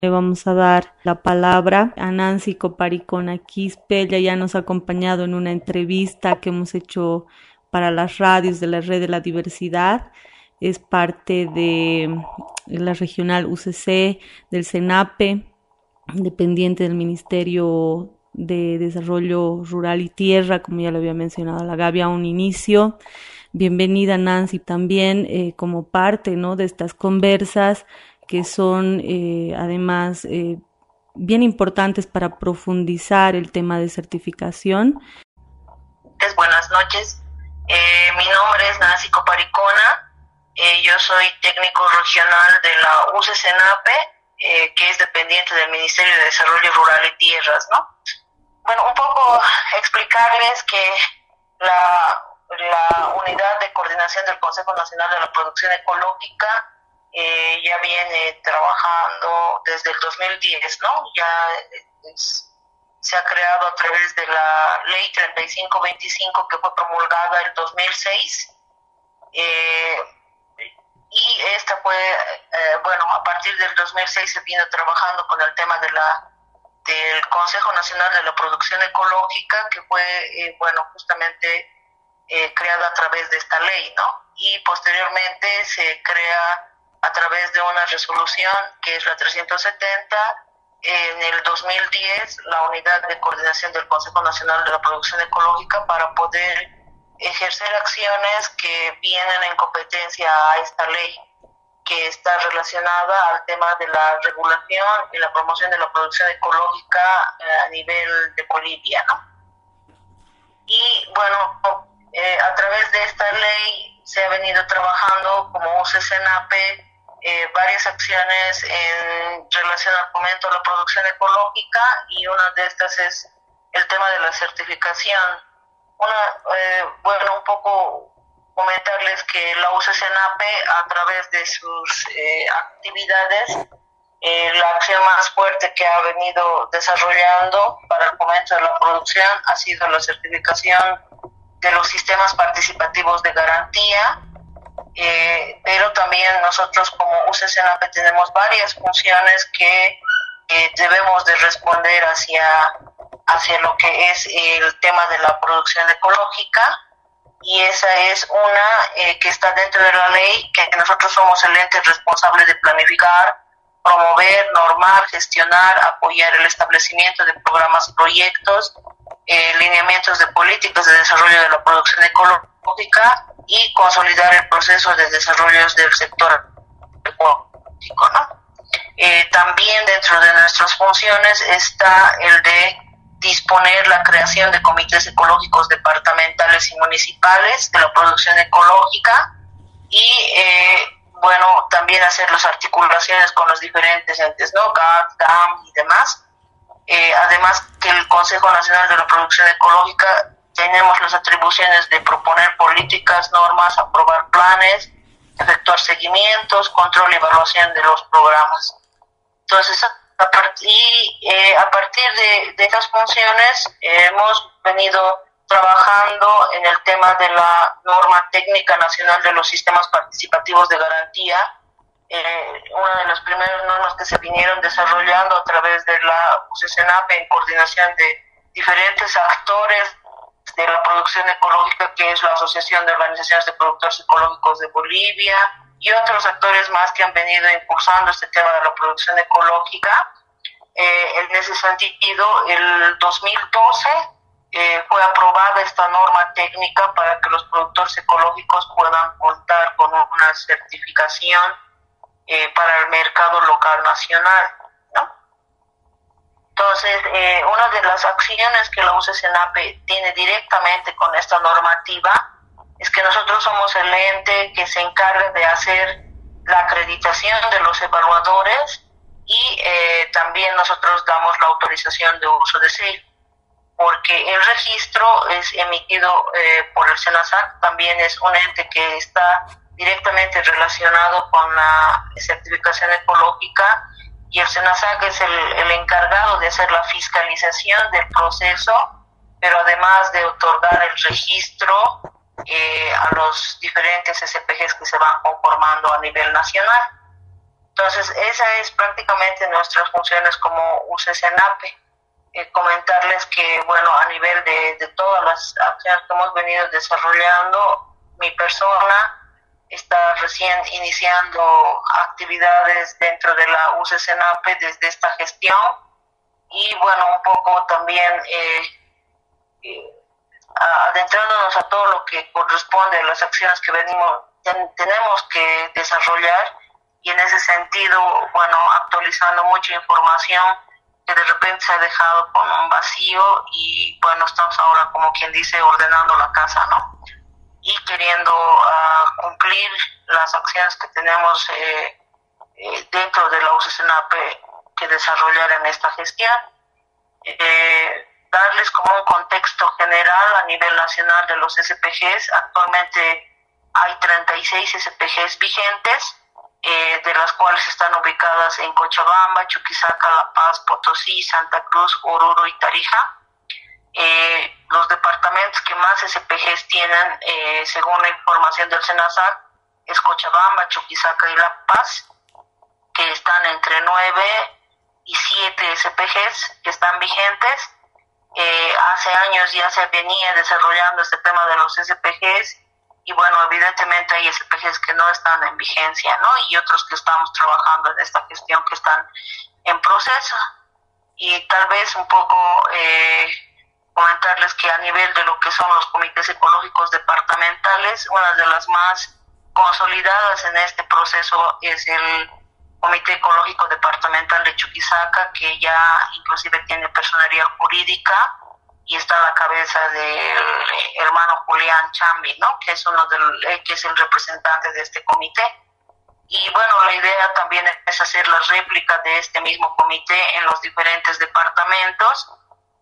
Le vamos a dar la palabra a Nancy Coparicona Quispe. Ella ya nos ha acompañado en una entrevista que hemos hecho para las radios de la Red de la Diversidad. Es parte de la regional UCC, del CENAPE, dependiente del Ministerio de Desarrollo Rural y Tierra, como ya lo había mencionado la Gaby a un inicio. Bienvenida, Nancy, también como parte, ¿no?, de estas conversas que son además bien importantes para profundizar el tema de certificación. Buenas noches, mi nombre es Nancy Coparicona, yo soy técnico regional de la UCCNAPE, que es dependiente del Ministerio de Desarrollo Rural y Tierras, ¿no? Bueno, un poco explicarles que la Unidad de Coordinación del Consejo Nacional de la Producción Ecológica ya viene trabajando desde el 2010, ¿no? Se ha creado a través de la Ley 3525 que fue promulgada el 2006, y esta fue, a partir del 2006 se vino trabajando con el tema del Consejo Nacional de la Producción Ecológica, que fue, justamente creada a través de esta ley, ¿no? Y posteriormente se crea a través de una resolución que es la 370, en el 2010, la Unidad de Coordinación del Consejo Nacional de la Producción Ecológica, para poder ejercer acciones que vienen en competencia a esta ley, que está relacionada al tema de la regulación y la promoción de la producción ecológica a nivel de Bolivia, ¿no? Y a través de esta ley se ha venido trabajando como UCCNAPE varias acciones en relación al fomento a la producción ecológica, y una de estas es el tema de la certificación. Un poco comentarles que la UCCNAPE, a través de sus actividades, la acción más fuerte que ha venido desarrollando para el fomento de la producción ha sido la certificación de los sistemas participativos de garantía, pero también nosotros como UCCNAPE tenemos varias funciones que debemos de responder hacia lo que es el tema de la producción ecológica, y esa es una que está dentro de la ley, que nosotros somos el ente responsable de planificar, promover, normar, gestionar, apoyar el establecimiento de programas y proyectos, lineamientos de políticas de desarrollo de la producción ecológica y consolidar el proceso de desarrollo del sector ecológico, ¿no? También dentro de nuestras funciones está el de disponer la creación de comités ecológicos departamentales y municipales de la producción ecológica, y también hacer las articulaciones con los diferentes entes, ¿no? GAT, GAM y demás. Además que el Consejo Nacional de la Producción Ecológica tenemos las atribuciones de proponer políticas, normas, aprobar planes, efectuar seguimientos, control y evaluación de los programas. Entonces, a partir de estas funciones hemos venido trabajando en el tema de la norma técnica nacional de los sistemas participativos de garantía, una de las primeras normas que se vinieron desarrollando a través de la UCCNAPE en coordinación de diferentes actores de la producción ecológica, que es la Asociación de Organizaciones de Productores Ecológicos de Bolivia, y otros actores más que han venido impulsando este tema de la producción ecológica. En ese sentido, el 2012 fue aprobada esta norma técnica para que los productores ecológicos puedan contar con una certificación para el mercado local nacional, ¿no? Entonces, una de las acciones que la UCCNAPE tiene directamente con esta normativa es que nosotros somos el ente que se encarga de hacer la acreditación de los evaluadores, y también nosotros damos la autorización de uso de sello, porque el registro es emitido por el SENASAC, también es un ente que está directamente relacionado con la certificación ecológica, y el SENASAC es el encargado de hacer la fiscalización del proceso, pero además de otorgar el registro a los diferentes SPGs que se van conformando a nivel nacional. Entonces, esa es prácticamente nuestras funciones como UCCNAPE. Comentarles que, bueno, a nivel de todas las acciones que hemos venido desarrollando, mi persona está recién iniciando actividades dentro de la UCCNAPE desde esta gestión y, bueno, un poco también adentrándonos a todo lo que corresponde a las acciones que tenemos que desarrollar y en ese sentido, bueno, actualizando mucha información que de repente se ha dejado con un vacío y bueno, estamos ahora como quien dice ordenando la casa, ¿no? Y queriendo cumplir las acciones que tenemos dentro de la UCCNAPE que desarrollar en esta gestión. Darles como un contexto general a nivel nacional de los SPGs. Actualmente hay 36 SPGs vigentes, de las cuales están ubicadas en Cochabamba, Chuquisaca, La Paz, Potosí, Santa Cruz, Oruro y Tarija. Los departamentos que más SPGs tienen, según la información del SENASAC, es Cochabamba, Chuquisaca y La Paz, que están entre 9 y 7 SPGs que están vigentes. Hace años ya se venía desarrollando este tema de los SPGs y bueno, evidentemente hay SPGs que no están en vigencia, ¿no? Y otros que estamos trabajando en esta gestión que están en proceso. Y tal vez un poco comentarles que a nivel de lo que son los comités ecológicos departamentales, una de las más consolidadas en este proceso es el Comité Ecológico Departamental de Chuquisaca, que ya inclusive tiene personería jurídica y está a la cabeza del hermano Julián Chambi, ¿no? Que es que es el representante de este comité. Y bueno, la idea también es hacer la réplica de este mismo comité en los diferentes departamentos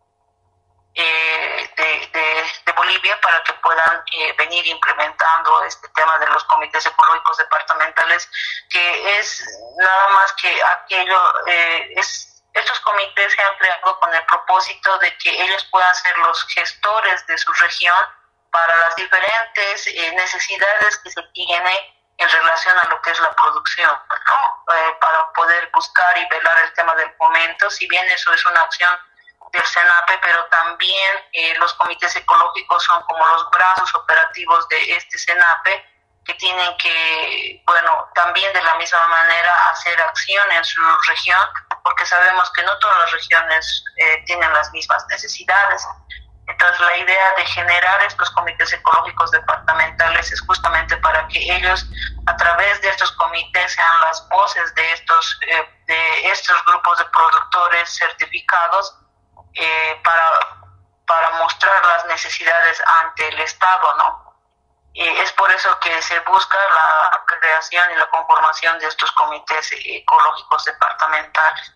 de Bolivia para que puedan venir implementando este tema de los comités ecológicos departamentales, que es nada más que aquello, estos comités se han creado con el propósito de que ellos puedan ser los gestores de su región para las diferentes necesidades que se tienen en relación a lo que es la producción, ¿no? Para poder buscar y velar el tema del fomento, si bien eso es una acción del SENAPE, pero también los comités ecológicos son como los brazos operativos de este SENAPE que tienen que, bueno, también de la misma manera hacer acción en su región, porque sabemos que no todas las regiones tienen las mismas necesidades. Entonces la idea de generar estos comités ecológicos departamentales es justamente para que ellos a través de estos comités sean las voces de estos grupos de productores certificados para mostrar las necesidades ante el Estado, ¿no? Es por eso que se busca la creación y la conformación de estos comités ecológicos departamentales.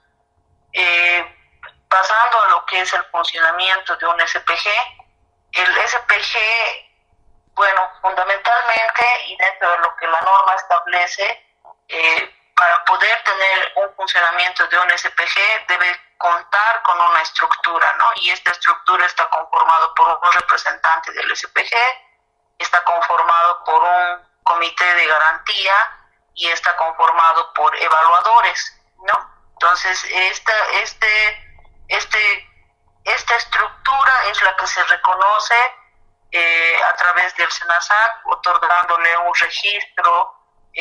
Pasando a lo que es el funcionamiento de un SPG, el SPG, bueno, fundamentalmente y dentro de lo que la norma establece, para poder tener un funcionamiento de un SPG debe contar con una estructura, ¿no? Y esta estructura está conformado por un representante del SPG, está conformado por un comité de garantía y está conformado por evaluadores, ¿no? Entonces, esta estructura es la que se reconoce a través del SENASAC, otorgándole un registro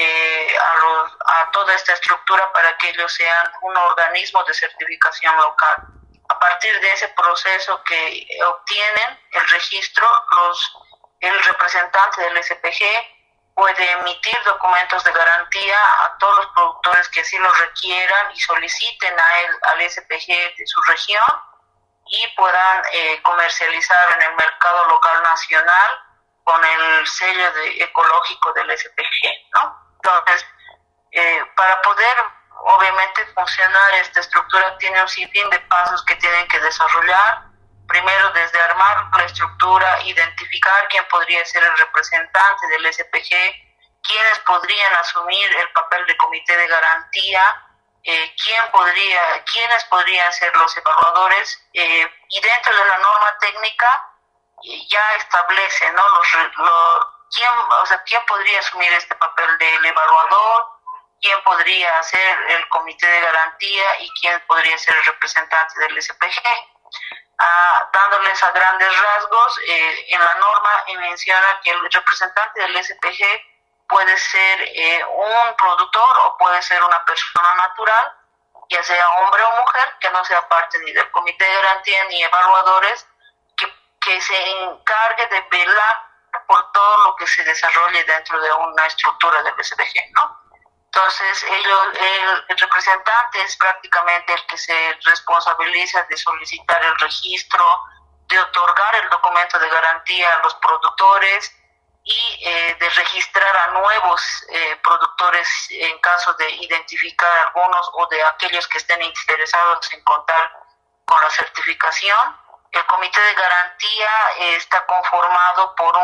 a toda esta estructura para que ellos sean un organismo de certificación local. A partir de ese proceso que obtienen el registro, el representante del SPG puede emitir documentos de garantía a todos los productores que así lo requieran y soliciten al SPG de su región y puedan comercializar en el mercado local nacional con el sello ecológico del SPG, ¿no? Entonces, para poder obviamente funcionar esta estructura tiene un sinfín de pasos que tienen que desarrollar. Primero, desde armar la estructura, identificar quién podría ser el representante del SPG, quiénes podrían asumir el papel de comité de garantía, quiénes podrían ser los evaluadores, y dentro de la norma técnica ya establece, ¿no? quién podría asumir este papel del evaluador, quién podría ser el comité de garantía y quién podría ser el representante del SPG. Dándoles a grandes rasgos, en la norma menciona que el representante del SPG puede ser un productor o puede ser una persona natural, ya sea hombre o mujer, que no sea parte ni del comité de garantía ni evaluadores, que se encargue de velar por todo lo que se desarrolle dentro de una estructura del SPG, ¿no? Entonces, el representante es prácticamente el que se responsabiliza de solicitar el registro, de otorgar el documento de garantía a los productores y de registrar a nuevos productores en caso de identificar algunos o de aquellos que estén interesados en contar con la certificación. El comité de garantía está conformado por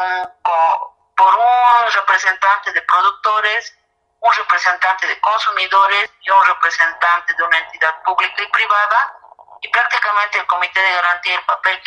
un representante de productores, un representante de consumidores y un representante de una entidad pública y privada, y prácticamente el comité de garantía, el papel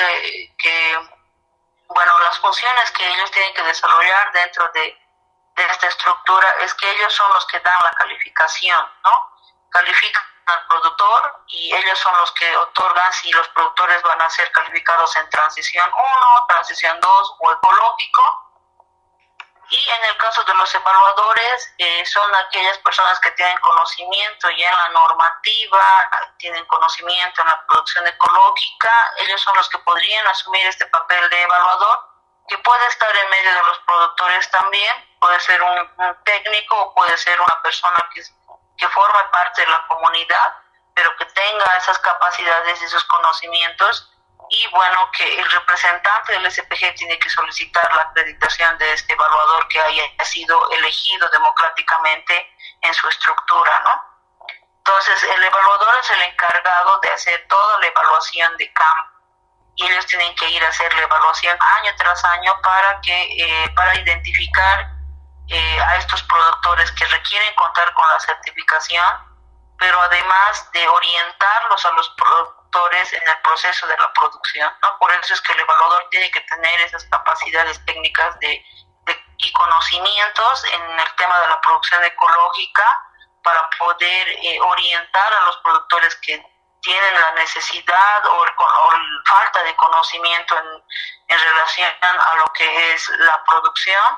las funciones que ellos tienen que desarrollar dentro de esta estructura es que ellos son los que dan la calificación, ¿no? Califican al productor y ellos son los que otorgan si los productores van a ser calificados en transición 1, transición 2 o ecológico. Y en el caso de los evaluadores, son aquellas personas que tienen conocimiento ya en la normativa, tienen conocimiento en la producción ecológica. Ellos son los que podrían asumir este papel de evaluador, que puede estar en medio de los productores también, puede ser un técnico o puede ser una persona que forme parte de la comunidad, pero que tenga esas capacidades y esos conocimientos. Y bueno, que el representante del SPG tiene que solicitar la acreditación de este evaluador que haya sido elegido democráticamente en su estructura, ¿no? Entonces, el evaluador es el encargado de hacer toda la evaluación de campo y ellos tienen que ir a hacer la evaluación año tras año para identificar a estos productores que requieren contar con la certificación, pero además de orientarlos a los productores en el proceso de la producción, ¿no? Por eso es que el evaluador tiene que tener esas capacidades técnicas y conocimientos en el tema de la producción ecológica para poder orientar a los productores que tienen la necesidad o falta de conocimiento en relación a lo que es la producción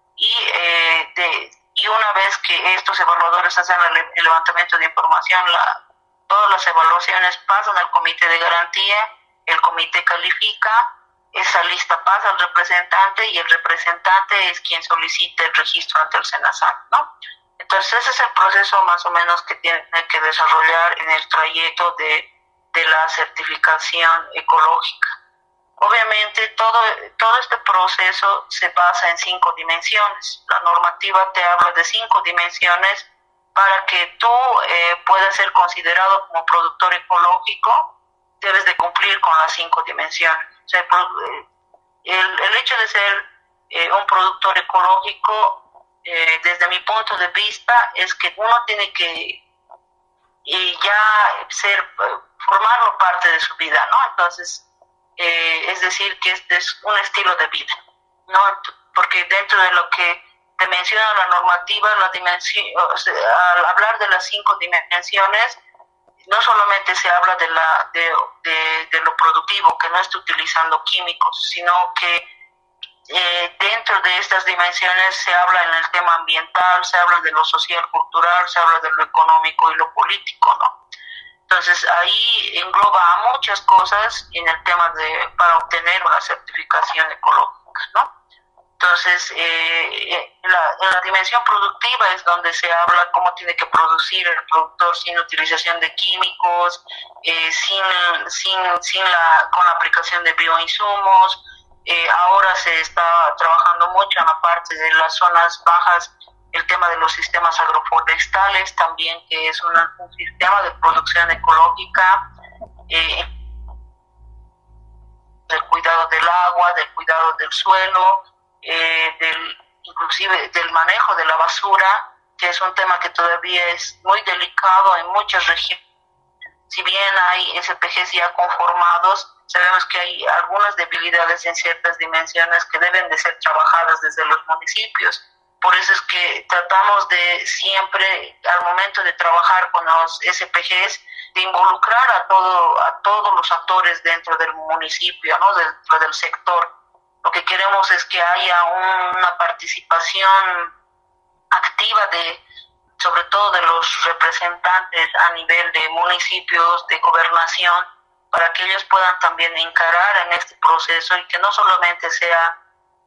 y una vez que estos evaluadores hacen el levantamiento de información, todas las evaluaciones pasan al comité de garantía, el comité califica, esa lista pasa al representante y el representante es quien solicita el registro ante el SENASAC, ¿no? Entonces ese es el proceso más o menos que tiene que desarrollar en el trayecto de la certificación ecológica. Obviamente todo este proceso se basa en 5 dimensiones. La normativa te habla de 5 dimensiones para que tú puedas ser considerado como productor ecológico. Debes de cumplir con las 5 dimensiones. O sea, el hecho de ser un productor ecológico, desde mi punto de vista, es que uno tiene que formarlo parte de su vida, ¿no? Entonces, es decir, que este es un estilo de vida, ¿no? Porque dentro de lo que te menciona la normativa, al hablar de las 5 dimensiones, no solamente se habla de lo productivo, que no esté utilizando químicos, sino que dentro de estas dimensiones se habla en el tema ambiental, se habla de lo social, cultural, se habla de lo económico y lo político, ¿no? Entonces ahí engloba a muchas cosas en el tema para obtener una certificación ecológica, ¿no? Entonces en la dimensión productiva es donde se habla cómo tiene que producir el productor sin utilización de químicos, con la aplicación de bioinsumos. Ahora se está trabajando mucho en la parte de las zonas bajas, el tema de los sistemas agroforestales también, que es un sistema de producción ecológica, del cuidado del agua, del cuidado del suelo, inclusive del manejo de la basura, que es un tema que todavía es muy delicado en muchas regiones. Si bien hay SPGs ya conformados, sabemos que hay algunas debilidades en ciertas dimensiones que deben de ser trabajadas desde los municipios. por eso es que tratamos de siempre, al momento de trabajar con los SPGs, de involucrar a todos los actores dentro del municipio, ¿no? Dentro del sector. Lo que queremos es que haya una participación activa sobre todo de los representantes a nivel de municipios, de gobernación, para que ellos puedan también encarar en este proceso y que no solamente sea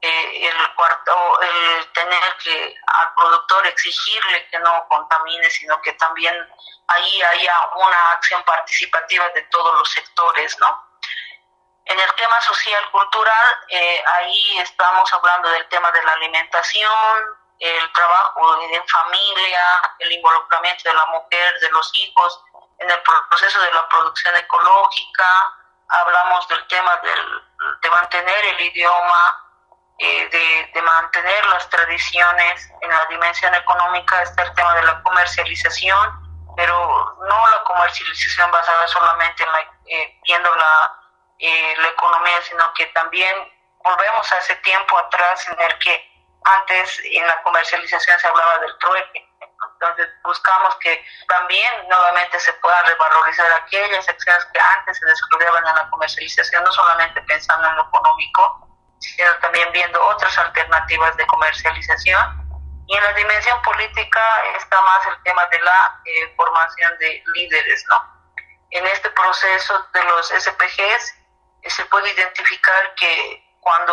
el tener que al productor exigirle que no contamine, sino que también ahí haya una acción participativa de todos los sectores, ¿no? En el tema social cultural, ahí estamos hablando del tema de la alimentación, el trabajo en familia, el involucramiento de la mujer, de los hijos, en el proceso de la producción ecológica. Hablamos del tema de mantener el idioma, de mantener las tradiciones. En la dimensión económica está el tema de la comercialización, pero no la comercialización basada solamente en viendo la economía, sino que también volvemos a ese tiempo atrás en el que antes en la comercialización se hablaba del trueque. Entonces buscamos que también nuevamente se puedan revalorizar aquellas acciones que antes se desarrollaban en la comercialización, no solamente pensando en lo económico, sino también viendo otras alternativas de comercialización. Y en la dimensión política está más el tema de la formación de líderes, ¿no? En este proceso de los SPGs se puede identificar que cuando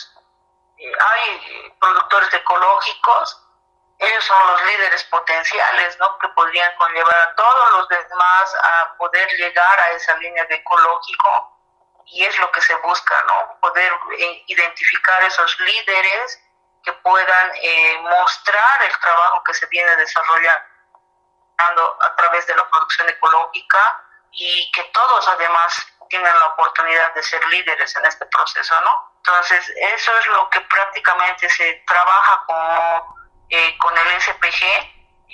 hay productores ecológicos, ellos son los líderes potenciales, ¿no? Que podrían conllevar a todos los demás a poder llegar a esa línea de ecológico, y es lo que se busca, ¿no? Poder identificar esos líderes que puedan mostrar el trabajo que se viene desarrollando a través de la producción ecológica, y que todos además tienen la oportunidad de ser líderes en este proceso, ¿no? Entonces, eso es lo que prácticamente se trabaja con el SPG.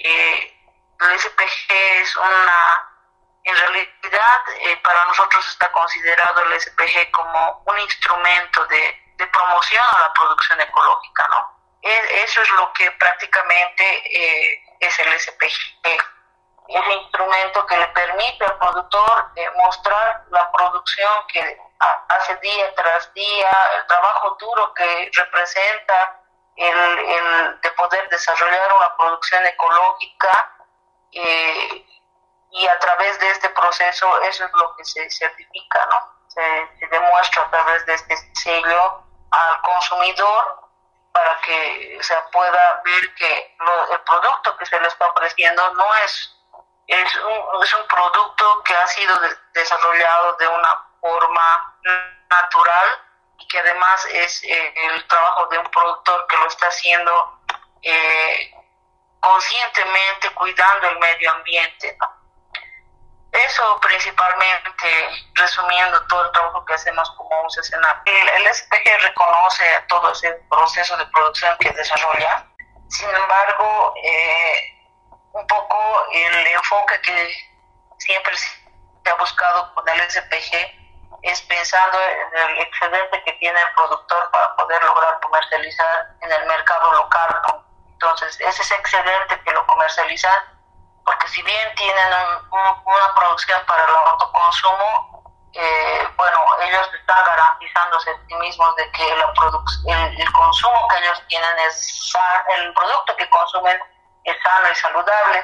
El SPG es en realidad, para nosotros está considerado el SPG como un instrumento de promoción a la producción ecológica, ¿no? Eso es lo que prácticamente es el SPG. Es un instrumento que le permite al productor mostrar la producción que hace día tras día, el trabajo duro que representa el de poder desarrollar una producción ecológica, y a través de este proceso eso es lo que se certifica, ¿no? Se demuestra a través de este sello al consumidor para que se pueda ver que el producto que se le está ofreciendo no es un producto que ha sido desarrollado de una forma natural, y que además es el trabajo de un productor que lo está haciendo conscientemente, cuidando el medio ambiente, ¿no? Eso principalmente, resumiendo todo el trabajo que hacemos como UCCNAP. El SPG reconoce a todo ese proceso de producción que desarrolla. Sin embargo, un poco el enfoque que siempre se ha buscado con el SPG es pensando en el excedente que tiene el productor para poder lograr comercializar en el mercado local, ¿no? Entonces, es ese excedente que lo comercializan, porque si bien tienen una producción para el autoconsumo, ellos están garantizándose a sí mismos de que el consumo que ellos tienen es sano, el producto que consumen es sano y saludable.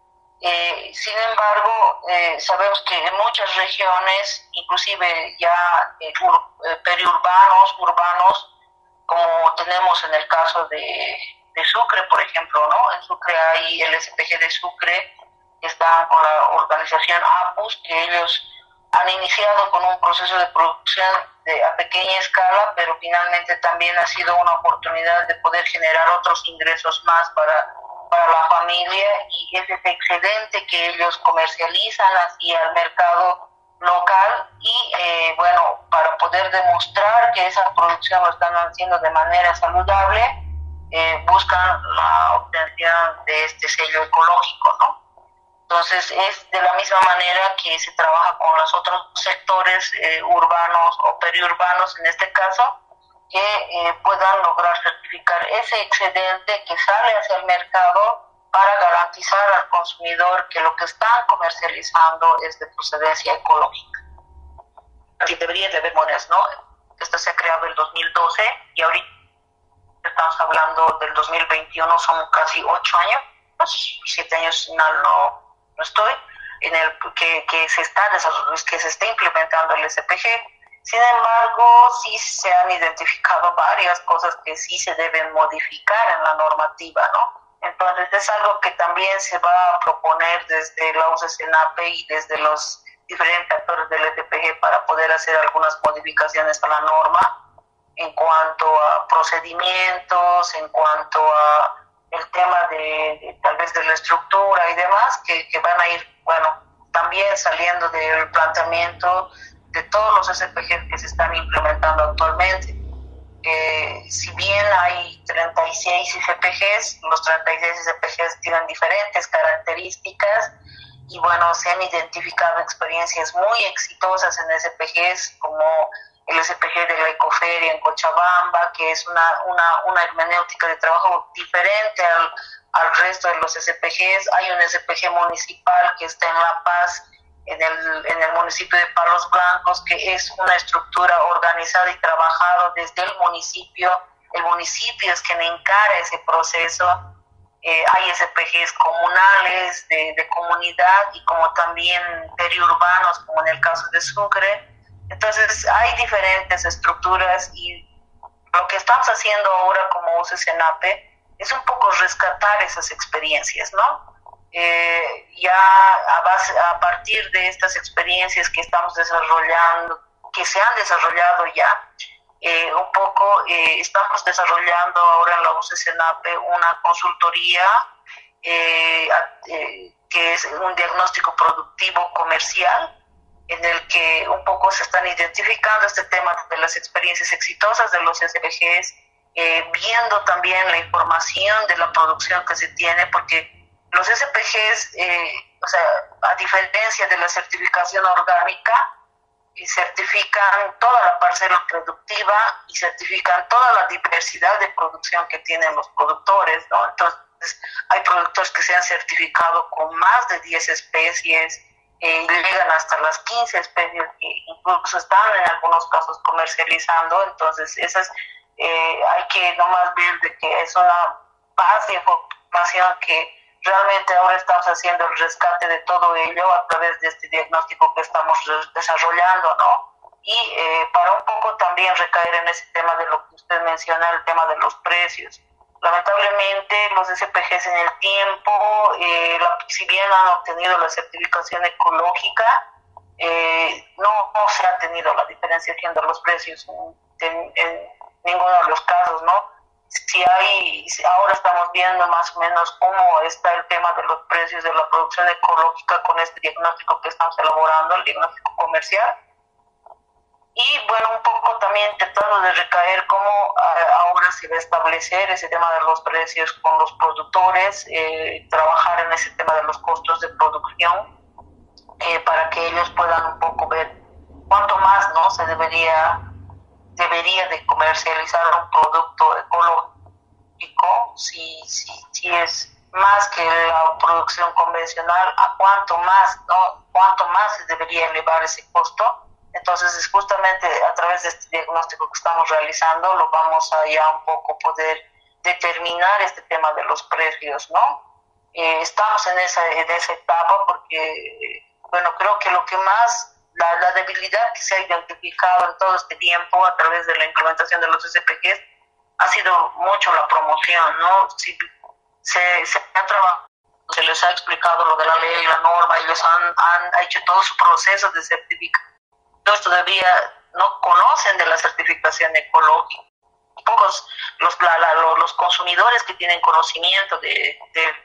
Sin embargo, sabemos que en muchas regiones, inclusive ya periurbanos, urbanos, como tenemos en el caso de Sucre, por ejemplo, ¿no? En Sucre hay el SPG de Sucre, que están con la organización APUS, que ellos han iniciado con un proceso de producción a pequeña escala, pero finalmente también ha sido una oportunidad de poder generar otros ingresos más para la familia, y es ese excedente que ellos comercializan hacia el mercado local, y para poder demostrar que esa producción lo están haciendo de manera saludable, buscan la obtención de este sello ecológico, ¿no? Entonces es de la misma manera que se trabaja con los otros sectores urbanos o periurbanos en este caso, que puedan lograr certificar ese excedente que sale hacia el mercado para garantizar al consumidor que lo que están comercializando es de procedencia ecológica. Así debería de haber monedas, ¿no? Esto se ha creado en el 2012 y ahorita estamos hablando del 2021, son casi 8 años, 7 años no estoy, en el que se está implementando el SPG. Sin embargo, sí se han identificado varias cosas que sí se deben modificar en la normativa, ¿no? Entonces es algo que también se va a proponer desde la UCCNAPE y desde los diferentes actores del SPG para poder hacer algunas modificaciones a la norma en cuanto a procedimientos, en cuanto a el tema de tal vez de la estructura y demás, que van a ir, bueno, también saliendo del planteamiento de todos los SPG que se están implementando actualmente. Si bien hay 36 SPGs, los 36 SPGs tienen diferentes características y bueno, se han identificado experiencias muy exitosas en SPGs como el SPG de la Ecoferia en Cochabamba, que es una hermenéutica de trabajo diferente al resto de los SPGs. Hay un SPG municipal que está en La Paz, en el municipio de Palos Blancos, que es una estructura organizada y trabajada desde el municipio es quien encara ese proceso. Hay SPGs comunales, de comunidad, y como también periurbanos, como en el caso de Sucre. Entonces hay diferentes estructuras y lo que estamos haciendo ahora como UCCNAPE es un poco rescatar esas experiencias, ¿no? A partir de estas experiencias que estamos desarrollando, que se han desarrollado ya, estamos desarrollando ahora en la UCCNAPE una consultoría que es un diagnóstico productivo comercial, en el que un poco se están identificando este tema de las experiencias exitosas de los SPGs, viendo también la información de la producción que se tiene, porque los SPGs, a diferencia de la certificación orgánica, certifican toda la parcela productiva y certifican toda la diversidad de producción que tienen los productores, ¿no? Entonces, hay productores que se han certificado con más de 10 especies, llegan hasta las 15 especies que incluso están en algunos casos comercializando. Entonces hay que nomás ver de que es una base de información que realmente ahora estamos haciendo el rescate de todo ello a través de este diagnóstico que estamos desarrollando, ¿no? Y para un poco también recaer en ese tema de lo que usted menciona, el tema de los precios. Lamentablemente los SPGs en el tiempo, si bien han obtenido la certificación ecológica, no se ha tenido la diferenciación de los precios en ninguno de los casos, ¿no? Ahora estamos viendo más o menos cómo está el tema de los precios de la producción ecológica con este diagnóstico que estamos elaborando, el diagnóstico comercial. Y bueno, un poco también tratando de recaer cómo ahora se va a establecer ese tema de los precios con los productores, trabajar en ese tema de los costos de producción, para que ellos puedan un poco ver cuánto más, ¿no?, se debería de comercializar un producto ecológico, si es más que la producción convencional, a cuánto más, ¿no?, cuánto más se debería elevar ese costo. Entonces, es justamente a través de este diagnóstico que estamos realizando, lo vamos a ya un poco poder determinar este tema de los precios, ¿no? Estamos en esa etapa porque, bueno, creo que lo que más, la debilidad que se ha identificado en todo este tiempo a través de la implementación de los SPGs ha sido mucho la promoción, ¿no? Si se ha trabajado, se les ha explicado lo de la ley, la norma, ellos han hecho todo su proceso de certificación. Ellos todavía no conocen de la certificación ecológica. Pocos los consumidores que tienen conocimiento de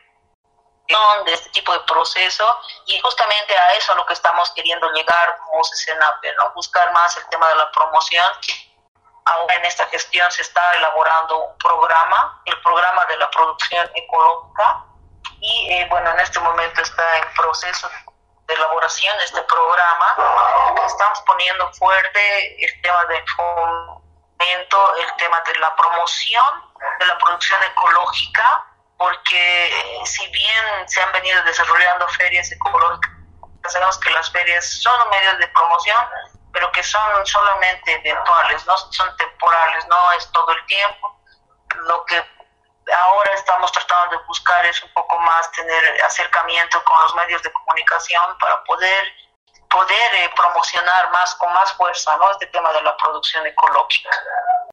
este tipo de proceso, y justamente a eso a lo que estamos queriendo llegar como UCCNAPE, ¿no? Buscar más el tema de la promoción. Ahora en esta gestión se está elaborando un programa, el programa de la producción ecológica, y bueno, en este momento está en proceso de elaboración de este programa. Estamos poniendo fuerte el tema el tema de la promoción de la producción ecológica, porque si bien se han venido desarrollando ferias ecológicas, sabemos que las ferias son medios de promoción, pero que son solamente eventuales, no son temporales, no es todo el tiempo. Lo que ahora estamos tratando de buscar es un poco más tener acercamiento con los medios de comunicación para poder promocionar más con más fuerza, ¿no?, este tema de la producción ecológica.